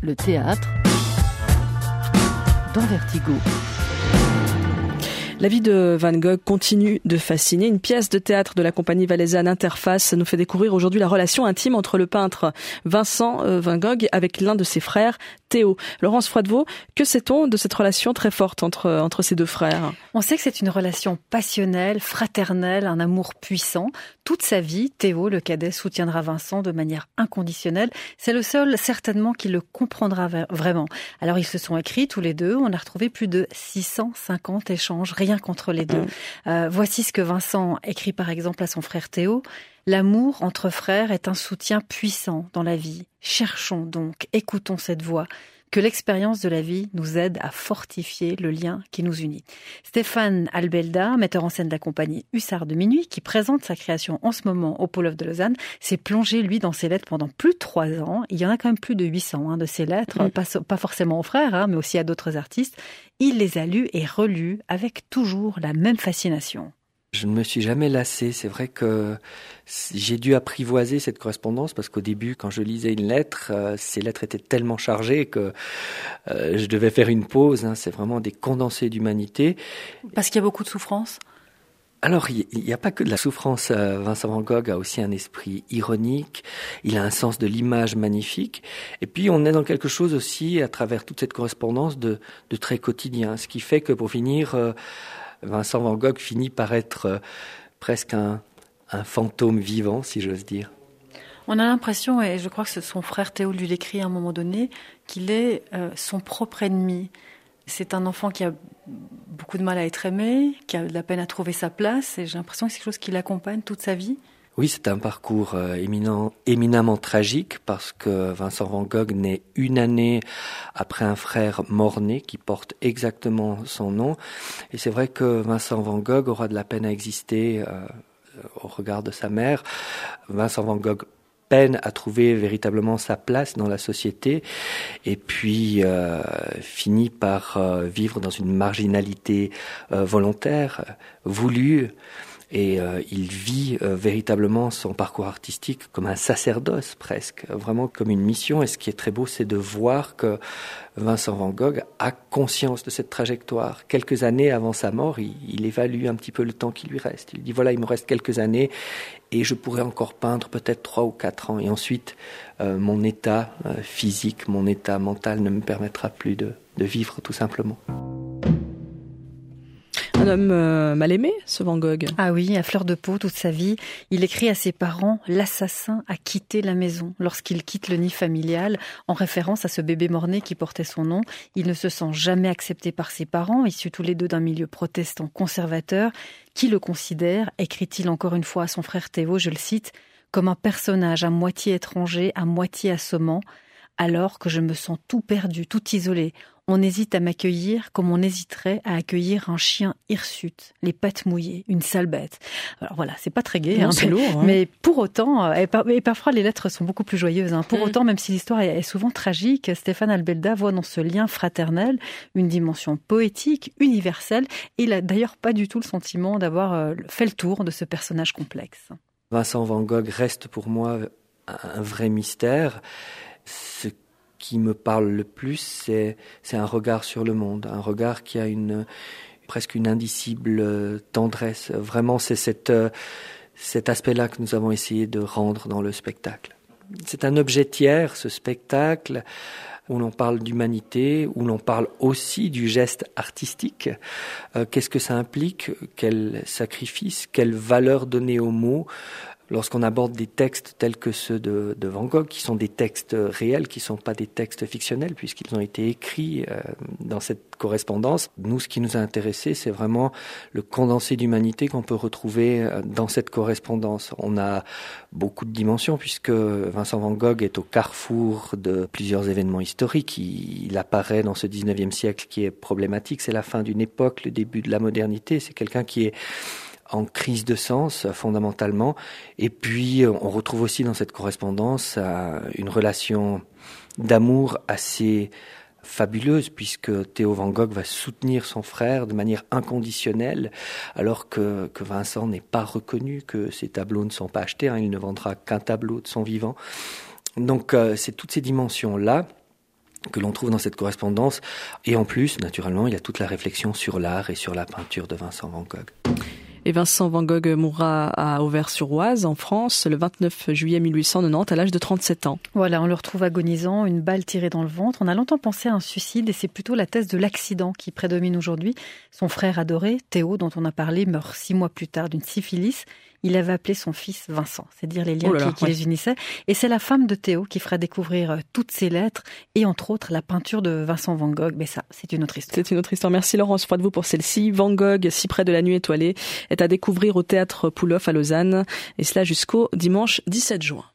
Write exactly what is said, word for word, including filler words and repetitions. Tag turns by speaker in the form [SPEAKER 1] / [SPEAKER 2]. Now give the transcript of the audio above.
[SPEAKER 1] le théâtre dans Vertigo.
[SPEAKER 2] La vie de Van Gogh continue de fasciner. Une pièce de théâtre de la compagnie valaisanne Interface nous fait découvrir aujourd'hui la relation intime entre le peintre Vincent Van Gogh avec l'un de ses frères, Théo. Laurence Froidevaux, que sait-on de cette relation très forte entre, entre ces deux frères ?
[SPEAKER 3] On sait que c'est une relation passionnelle, fraternelle, un amour puissant. Toute sa vie, Théo, le cadet, soutiendra Vincent de manière inconditionnelle. C'est le seul, certainement, qui le comprendra vraiment. Alors, ils se sont écrits tous les deux. On a retrouvé plus de six cent cinquante échanges, rien qu'entre les deux. Euh, voici ce que Vincent écrit, par exemple, à son frère Théo. « L'amour entre frères est un soutien puissant dans la vie. Cherchons donc, écoutons cette voix. Que l'expérience de la vie nous aide à fortifier le lien qui nous unit. » Stéphane Albelda, metteur en scène de la compagnie Hussard de Minuit, qui présente sa création en ce moment au Pôle Œuvre de Lausanne, s'est plongé, lui, dans ses lettres pendant plus de trois ans. Il y en a quand même plus de huit cents hein, de ces lettres, mmh. pas, pas forcément aux frères, hein, mais aussi à d'autres artistes. Il les a lues et relues avec toujours la même fascination.
[SPEAKER 4] Je ne me suis jamais lassé. C'est vrai que j'ai dû apprivoiser cette correspondance parce qu'au début, quand je lisais une lettre, euh, ces lettres étaient tellement chargées que euh, je devais faire une pause. Hein. C'est vraiment des condensés d'humanité.
[SPEAKER 3] Parce qu'il y a beaucoup de souffrance ?
[SPEAKER 4] Alors, il n'y a pas que de la souffrance. Vincent Van Gogh a aussi un esprit ironique. Il a un sens de l'image magnifique. Et puis, on est dans quelque chose aussi, à travers toute cette correspondance, de, de très quotidien. Ce qui fait que, pour finir... Euh, Vincent Van Gogh finit par être euh, presque un, un fantôme vivant, si j'ose dire.
[SPEAKER 3] On a l'impression, et je crois que son frère Théo lui l'écrit à un moment donné, qu'il est euh, son propre ennemi. C'est un enfant qui a beaucoup de mal à être aimé, qui a de la peine à trouver sa place, et j'ai l'impression que c'est quelque chose qui l'accompagne toute sa vie.
[SPEAKER 4] Oui, c'est un parcours euh, éminent, éminemment tragique parce que Vincent Van Gogh naît une année après un frère mort-né qui porte exactement son nom. Et c'est vrai que Vincent Van Gogh aura de la peine à exister euh, au regard de sa mère. Vincent Van Gogh peine à trouver véritablement sa place dans la société et puis euh, finit par euh, vivre dans une marginalité euh, volontaire, voulue. Et euh, il vit euh, véritablement son parcours artistique comme un sacerdoce presque, vraiment comme une mission. Et ce qui est très beau, c'est de voir que Vincent Van Gogh a conscience de cette trajectoire. Quelques années avant sa mort, il, il évalue un petit peu le temps qui lui reste. Il dit voilà, il me reste quelques années et je pourrais encore peindre peut-être trois ou quatre ans. Et ensuite, euh, mon état euh, physique, mon état mental ne me permettra plus de, de vivre tout simplement.
[SPEAKER 2] Un homme euh, mal aimé, ce Van Gogh.
[SPEAKER 3] Ah oui, à fleur de peau toute sa vie. Il écrit à ses parents « L'assassin a quitté la maison » lorsqu'il quitte le nid familial, en référence à ce bébé mort-né qui portait son nom. Il ne se sent jamais accepté par ses parents, issus tous les deux d'un milieu protestant conservateur, qui le considère, écrit-il encore une fois à son frère Théo, je le cite, « comme un personnage à moitié étranger, à moitié assommant, alors que je me sens tout perdu, tout isolé. On hésite à m'accueillir comme on hésiterait à accueillir un chien hirsute, les pattes mouillées, une sale bête. » Alors voilà, c'est pas très gai,
[SPEAKER 2] non,
[SPEAKER 3] hein,
[SPEAKER 2] c'est
[SPEAKER 3] mais,
[SPEAKER 2] lourd, hein.
[SPEAKER 3] mais pour autant, et, par, et parfois les lettres sont beaucoup plus joyeuses, hein, pour mmh. autant, même si l'histoire est, est souvent tragique, Stéphane Albelda voit dans ce lien fraternel une dimension poétique, universelle, et il a d'ailleurs pas du tout le sentiment d'avoir euh, fait le tour de ce personnage complexe.
[SPEAKER 4] Vincent Van Gogh reste pour moi un vrai mystère. Ce qui me parle le plus, c'est, c'est un regard sur le monde, un regard qui a une, presque une indicible tendresse. Vraiment, c'est cette, cet aspect-là que nous avons essayé de rendre dans le spectacle. C'est un objet tiers, ce spectacle, où l'on parle d'humanité, où l'on parle aussi du geste artistique. Euh, qu'est-ce que ça implique ? Quel sacrifice ? Quelle valeur donner aux mots ? Lorsqu'on aborde des textes tels que ceux de, de Van Gogh, qui sont des textes réels, qui ne sont pas des textes fictionnels, puisqu'ils ont été écrits euh, dans cette correspondance, nous, ce qui nous a intéressé, c'est vraiment le condensé d'humanité qu'on peut retrouver dans cette correspondance. On a beaucoup de dimensions, puisque Vincent Van Gogh est au carrefour de plusieurs événements historiques. Il, il apparaît dans ce dix-neuvième siècle qui est problématique. C'est la fin d'une époque, le début de la modernité. C'est quelqu'un qui est en crise de sens, fondamentalement. Et puis, on retrouve aussi dans cette correspondance une relation d'amour assez fabuleuse, puisque Théo Van Gogh va soutenir son frère de manière inconditionnelle, alors que, que Vincent n'est pas reconnu, que ses tableaux ne sont pas achetés, hein, il ne vendra qu'un tableau de son vivant. Donc, euh, c'est toutes ces dimensions-là que l'on trouve dans cette correspondance. Et en plus, naturellement, il y a toute la réflexion sur l'art et sur la peinture de Vincent van Gogh.
[SPEAKER 2] Et Vincent van Gogh mourra à Auvers-sur-Oise, en France, le vingt-neuf juillet mille huit cent quatre-vingt-dix, à l'âge de trente-sept ans.
[SPEAKER 3] Voilà, on le retrouve agonisant, une balle tirée dans le ventre. On a longtemps pensé à un suicide et c'est plutôt la thèse de l'accident qui prédomine aujourd'hui. Son frère adoré, Théo, dont on a parlé, meurt six mois plus tard d'une syphilis. Il avait appelé son fils Vincent, c'est dire les liens oh là là, qui, qui ouais. les unissaient. Et c'est la femme de Théo qui fera découvrir toutes ses lettres et entre autres la peinture de Vincent van Gogh. Mais ça, c'est une autre histoire.
[SPEAKER 2] C'est une autre histoire. Merci Laurence Froidevaux pour celle-ci. Van Gogh, si près de la nuit étoilée, est à découvrir au théâtre Pouloff à Lausanne. Et cela jusqu'au dimanche dix-sept juin.